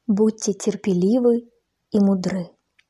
Будьте терпеливы и мудры.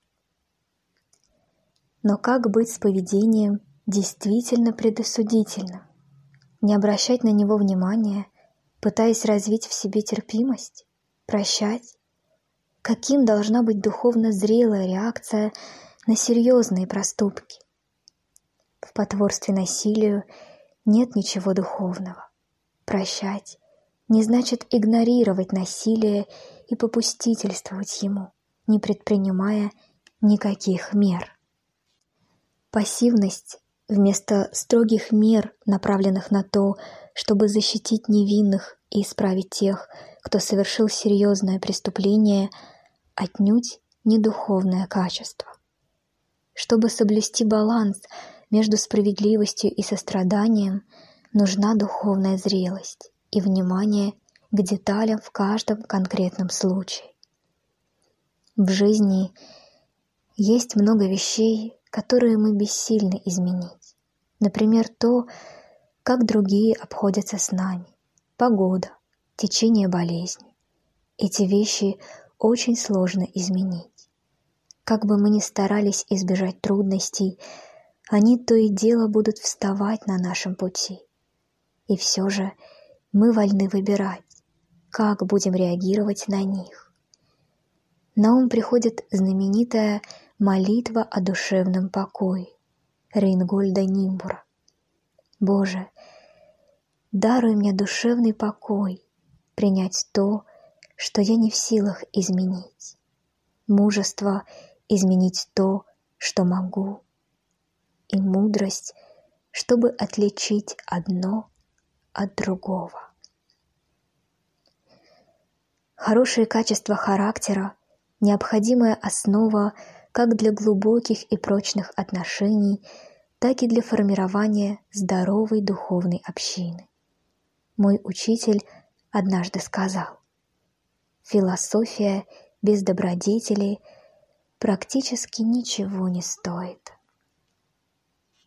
Но как быть с поведением действительно предосудительным? Не обращать на него внимания, пытаясь развить в себе терпимость, прощать? Каким должна быть духовно зрелая реакция на серьезные проступки? В потворстве насилию нет ничего духовного. Прощать не значит игнорировать насилие и попустительствовать ему, не предпринимая никаких мер. Пассивность вместо строгих мер, направленных на то, чтобы защитить невинных и исправить тех, кто совершил серьезное преступление, отнюдь не духовное качество. Чтобы соблюсти баланс между справедливостью и состраданием, нужна духовная зрелость и внимание к деталям в каждом конкретном случае. В жизни есть много вещей, которые мы бессильны изменить. Например, то, как другие обходятся с нами, погода, течение болезни. Эти вещи очень сложно изменить. Как бы мы ни старались избежать трудностей, они то и дело будут вставать на нашем пути. И все же мы вольны выбирать, как будем реагировать на них. На ум приходит знаменитая молитва о душевном покое Рейнгольда Нимбура. «Боже, даруй мне душевный покой, принять то, что я не в силах изменить, мужество изменить то, что могу, и мудрость, чтобы отличить одно от другого». Хорошие качества характера – необходимая основа как для глубоких и прочных отношений, так и для формирования здоровой духовной общины. Мой учитель однажды сказал: «Философия без добродетели практически ничего не стоит».